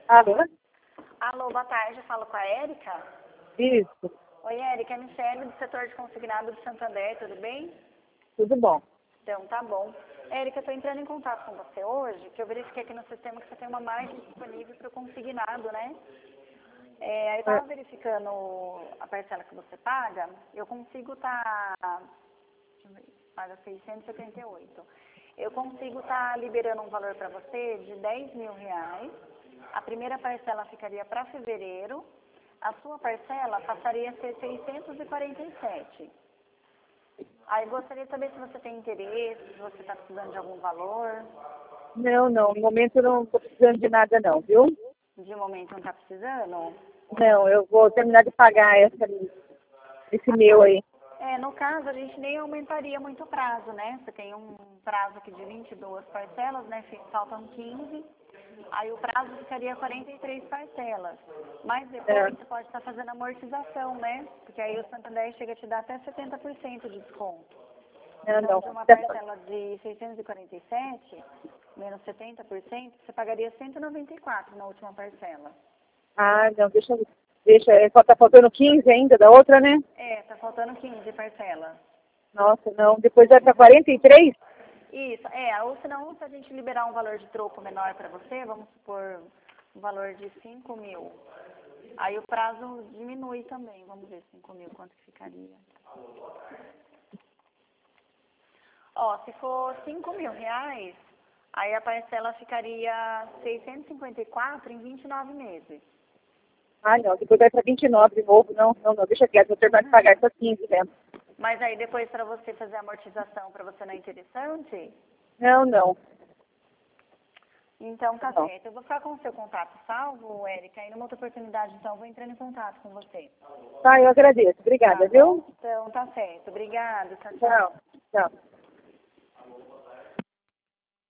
Alô? Alô, boa tarde, eu falo com a Érica. Isso, Oi, Érica, é a Michele do setor de consignado do Santander, tudo bem? tudo bom. Então, tá bom. Érica, eu estou entrando em contato com você hoje, que eu verifiquei aqui no sistema que você tem uma margem disponível para o consignado, né? Aí eu estava verificando a parcela que você paga, eu consigo paga 678. Eu consigo estar liberando um valor para você de R$ 10.000. A primeira parcela ficaria para fevereiro. A sua parcela passaria a ser 647. Aí gostaria de saber se você tem interesse, se você está precisando de algum valor. Não, no momento eu não estou precisando de nada não, viu? De momento não está precisando? Não, eu vou terminar de pagar esse meu aí. No caso, a gente nem aumentaria muito o prazo, né? Você tem um prazo aqui de 22 parcelas, né? Faltam 15. Aí o prazo ficaria 43 parcelas. Mas depois você pode estar fazendo amortização, né? Porque aí o Santander chega a te dar até 70% de desconto. Então, de uma parcela de 647, menos 70%, você pagaria 194 na última parcela. Ah, não, deixa, só tá faltando 15 ainda da outra, né? Tá faltando 15 parcelas. Nossa, não, depois vai para 43? Isso, ou senão, se a gente liberar um valor de troco menor para você, vamos supor um valor de 5.000. Aí o prazo diminui também, vamos ver 5.000, quanto que ficaria. Se for R$ 5.000, aí a parcela ficaria 654 em 29 meses. Ah, não, depois vai para 29 de novo. Não, deixa quieto, vou terminar de pagar essas 15 mesmo. Mas aí depois para você fazer a amortização, para você não é interessante? Não. Então tá certo. Eu vou ficar com o seu contato salvo, Érica, e numa outra oportunidade, então, eu vou entrando em contato com você. Tá, eu agradeço. Obrigada, viu? Então tá certo. Obrigada. Tchau, tchau. Tchau. Tchau.